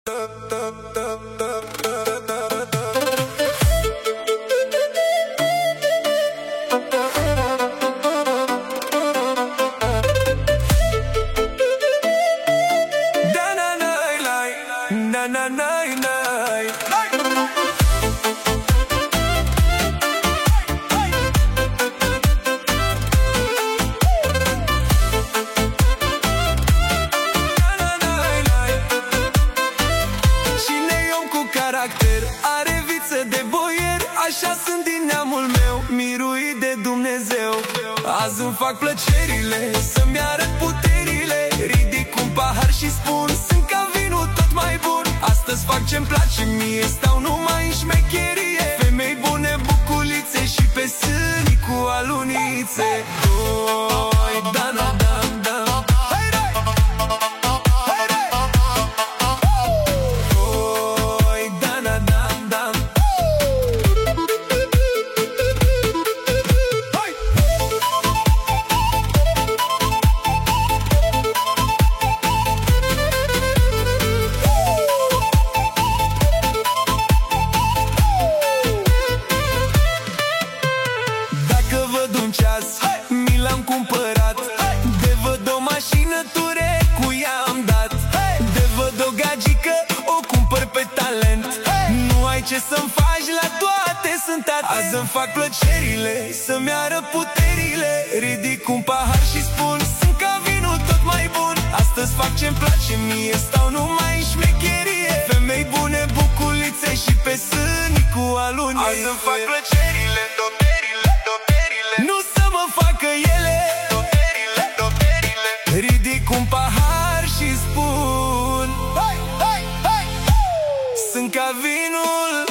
Are viță de boier, așa sunt din neamul meu, miruit de Dumnezeu. Azi îmi fac plăcerile, să-mi arăt puterile. Ridic un pahar și spun, sunt ca vinul tot mai bun. Astăzi fac ce-mi place mie, stau numai în șmecherie. Femei bune, buculițe și pe sânii cu alunițe. Doi, da-na, da-na. Mi l-am cumpărat. De văd o mașină ture, cu ea am dat. De văd o gagică, o cumpăr pe talent. Nu ai ce să-mi faci, la toate sunt atent. Azi îmi fac plăcerile, să-mi arăt puterile. Ridic un pahar și spun, sunt ca vinul tot mai bun. Astăzi fac ce-mi place mie, stau numai în șmecherie. Femei bune, buculițe și pe sânii cu alunițe. Azi îmi fac plăcerile, doperile, doperile. Nu să mă facă ele, doperile, doperile. Ridic un pahar și spun, hai, hai, hai, sunt ca vinul